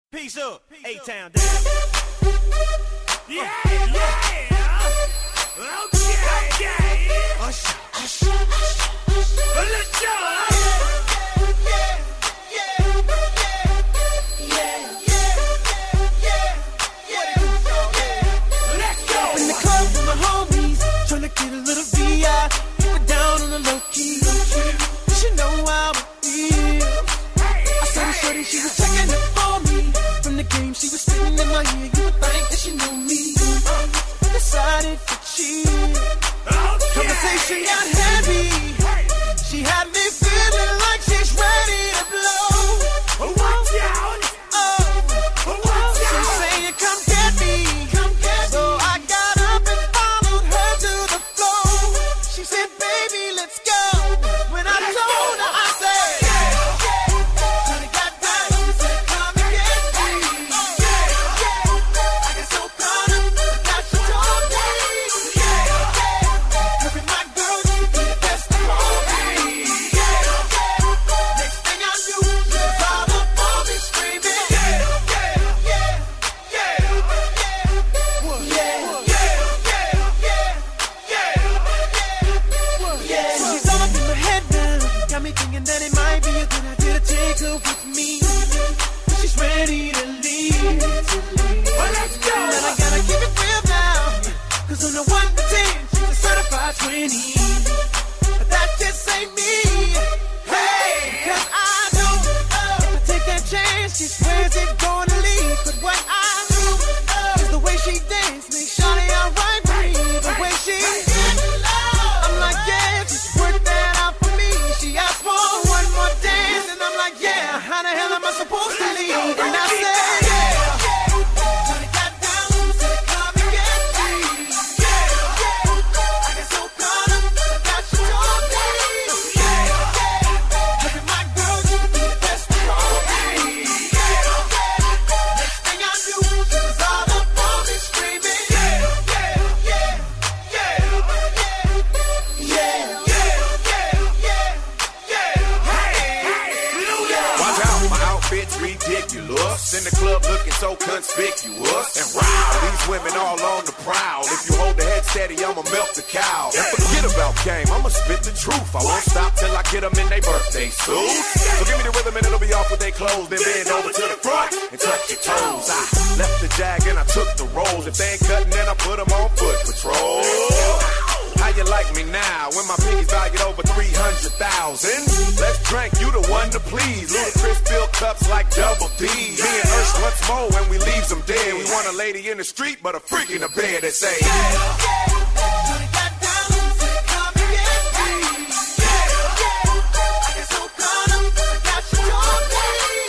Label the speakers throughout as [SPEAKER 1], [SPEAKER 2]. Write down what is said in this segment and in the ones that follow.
[SPEAKER 1] Peace up, A-Town down.
[SPEAKER 2] Yeah. Okay.
[SPEAKER 1] Usher.
[SPEAKER 2] Let's go.
[SPEAKER 1] In the club with my homies, tryna get a little VI. Keep it down on the low key. You should know how it feels. I saw the shorty, she was checking it for me. From the game, she was sitting in my ear. You would think that she knew me. Decided to cheat. Conversation got heavy. She had me feeling like she's ready to blow.
[SPEAKER 2] Watch out.
[SPEAKER 1] She's saying, come get me. So I got up and followed her to the floor. She said, baby, let's go. When I told her, I said, Johnny got down, she said, come and get me. I got so caught up that she told me. Every my girl, she be the best of all me. Next thing I knew, she was all up on me screaming. She's all up in my head now. Got me thinking that it might be a good idea to take her with me. She's ready to leave.
[SPEAKER 2] Well, let's go.
[SPEAKER 1] And I gotta keep it real now. Cause on the 1 to 10, she's a certified 20. But that just ain't me. Hey, cause I know if I take that chance, she swears it's gonna leave. But what I do is the way she dance makes Shawty alright with me. The way she I'm like, yeah, just work that out for me. She asked for one more dance, and I'm like, yeah, how the hell am I supposed to leave? And I said, Johnny got down, said, come and get me. I got so caught up that she told me. Every my girl, you be the best of all me. Next thing I knew, she was all up on me screaming.
[SPEAKER 3] Watch out, my outfit's ridiculous. In the club looking so conspicuous. And wow, these women all on the prowl. If you hold the head steady, I'ma melt the cow. And forget about game, I'ma spit the truth. I won't stop till I get them in their birthday suits. So give me the rhythm and it'll be off with their clothes. Then bend over to the front and touch your toes. I left the jag and I took the rolls. If they ain't cutting, then I put them on foot patrol. How you like me now when my pinkies valued over 300,000? Let's drink, you the one to please. Ludacris fill cups like double D. Me and Ursh once more when we leaves them dead. We want a lady in the street, but a freak in the bed that say,
[SPEAKER 1] Johnny got down, said, come and get me. I got so caught up that she told me.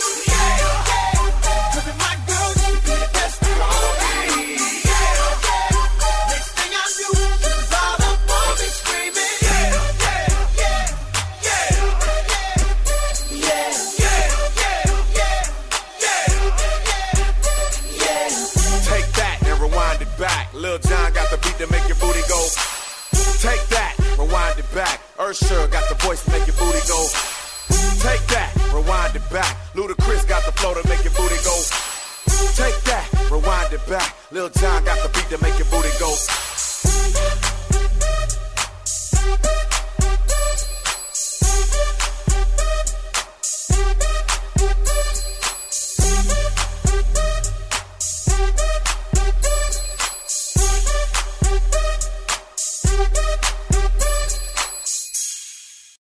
[SPEAKER 1] Every my girl, she be the best of all me. Next thing I knew, she was all up on me screaming.
[SPEAKER 3] take that and rewind it back. Lil Jon got the beat to make your booty go. Take that, rewind it back. Usher got the voice to make your booty go. Take that, rewind it back. Ludacris got the flow to make your booty go. Take that, rewind it back. Lil Jon got the beat to make your booty go.